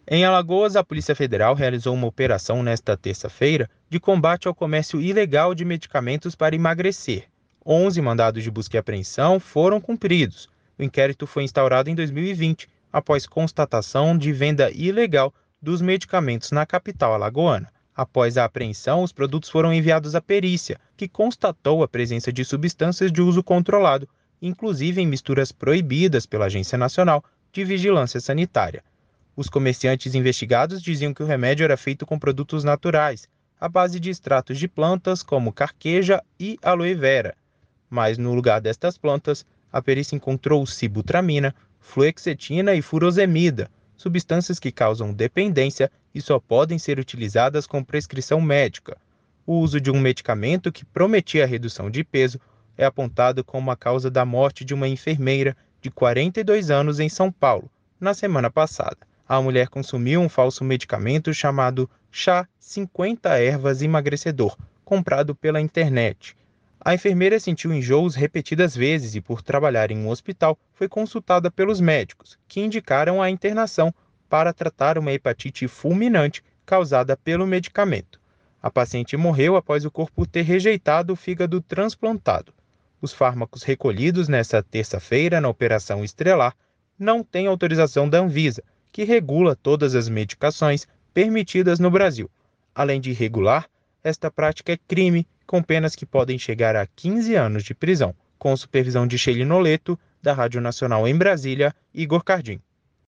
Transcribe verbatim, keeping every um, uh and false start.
Em Alagoas, a Polícia Federal realizou uma operação nesta terça-feira de combate ao comércio ilegal de medicamentos para emagrecer. onze mandados de busca e apreensão foram cumpridos. O inquérito foi instaurado em dois mil e vinte, após constatação de venda ilegal dos medicamentos na capital alagoana. Após a apreensão, os produtos foram enviados à perícia, que constatou a presença de substâncias de uso controlado, inclusive em misturas proibidas pela Agência Nacional de Vigilância Sanitária. Os comerciantes investigados diziam que o remédio era feito com produtos naturais, à base de extratos de plantas como carqueja e aloe vera. Mas no lugar destas plantas, a perícia encontrou sibutramina, fluoxetina e furosemida, substâncias que causam dependência e só podem ser utilizadas com prescrição médica. O uso de um medicamento que prometia a redução de peso é apontado como a causa da morte de uma enfermeira de quarenta e dois anos em São Paulo, na semana passada. A mulher consumiu um falso medicamento chamado chá cinquenta ervas emagrecedor, comprado pela internet. A enfermeira sentiu enjoos repetidas vezes e, por trabalhar em um hospital, foi consultada pelos médicos, que indicaram a internação para tratar uma hepatite fulminante causada pelo medicamento. A paciente morreu após o corpo ter rejeitado o fígado transplantado. Os fármacos recolhidos nesta terça-feira na Operação Estrelar não têm autorização da Anvisa, que regula todas as medicações permitidas no Brasil. Além de irregular, esta prática é crime, com penas que podem chegar a quinze anos de prisão, com supervisão de Sheili Noleto, da Rádio Nacional em Brasília, Igor Cardim.